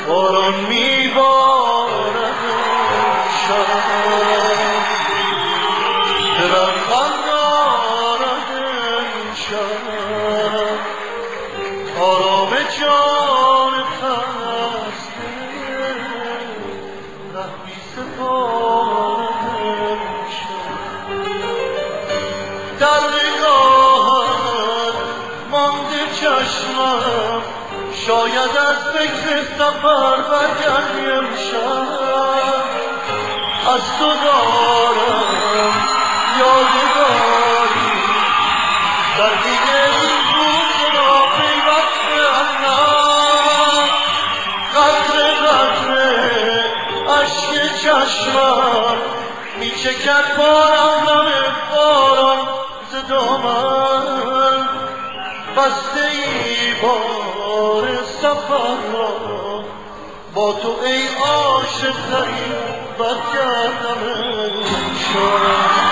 باران میبارد امشب، دلم غم دارد امشب، آرام جان خسته ره بی سپارد امشب. در نگاهت مانده چشمم، شاید از فکر سفر برگردی امشب. از تو دارم یادگاری، در دیگه این روز را پیوستم. قطره قطره اشک چشمم میچکد بارم نم باران ز دامن. بسته ای بار سفر را با تو ای عاشق ترین برگردم امشب.